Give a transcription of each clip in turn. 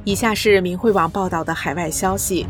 以下是明慧网报道的海外消息，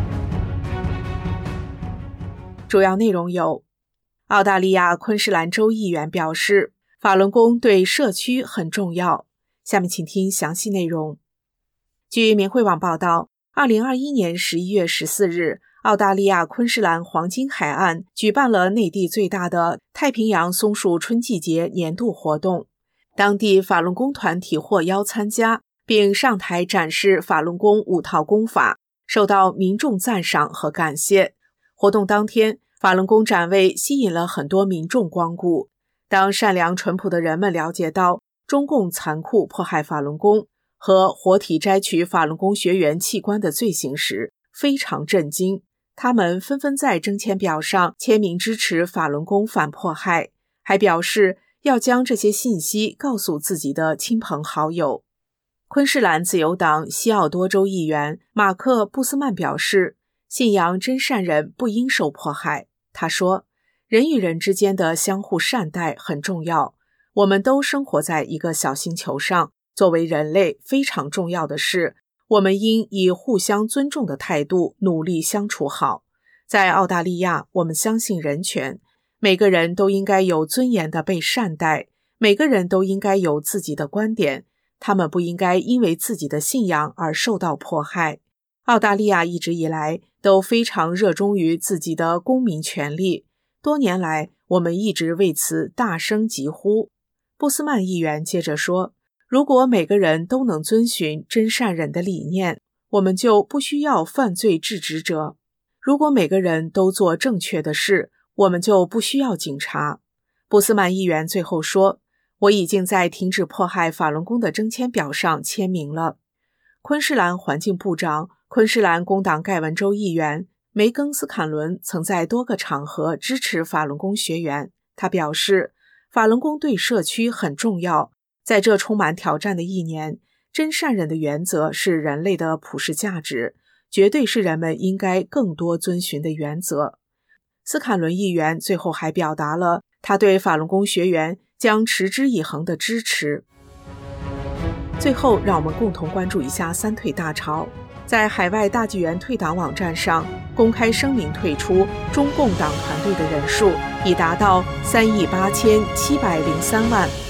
主要内容有：澳大利亚昆士兰州议员表示，法轮功对社区很重要。下面请听详细内容。据明慧网报道，2021年11月14日，澳大利亚昆士兰黄金海岸举办了内地最大的太平洋松树春季节年度活动，当地法轮功团体获邀参加，并上台展示法轮功5套功法，受到民众赞赏和感谢。活动当天，法轮功展位吸引了很多民众光顾。当善良淳朴的人们了解到中共残酷迫害法轮功和活体摘取法轮功学员器官的罪行时，非常震惊。他们纷纷在征签表上签名支持法轮功反迫害，还表示要将这些信息告诉自己的亲朋好友。昆士兰自由党西奥多州议员马克·布斯曼表示，信仰真善人不应受迫害。他说，人与人之间的相互善待很重要，我们都生活在一个小星球上，作为人类非常重要的是，我们应以互相尊重的态度努力相处好。在澳大利亚，我们相信人权，每个人都应该有尊严地被善待，每个人都应该有自己的观点，他们不应该因为自己的信仰而受到迫害。澳大利亚一直以来都非常热衷于自己的公民权利，多年来我们一直为此大声疾呼。布斯曼议员接着说，如果每个人都能遵循真善忍的理念，我们就不需要犯罪制止者；如果每个人都做正确的事，我们就不需要警察。布斯曼议员最后说，我已经在停止迫害法轮功的征签表上签名了。昆士兰环境部长、昆士兰工党盖文州议员梅根斯坎伦曾在多个场合支持法轮功学员。他表示，法轮功对社区很重要，在这充满挑战的一年，真善忍的原则是人类的普世价值，绝对是人们应该更多遵循的原则。斯坎伦议员最后还表达了他对法轮功学员将持之以恒的支持。最后，让我们共同关注一下三退大潮。在海外大纪元退党网站上公开声明退出中共党团队的人数已达到38703万。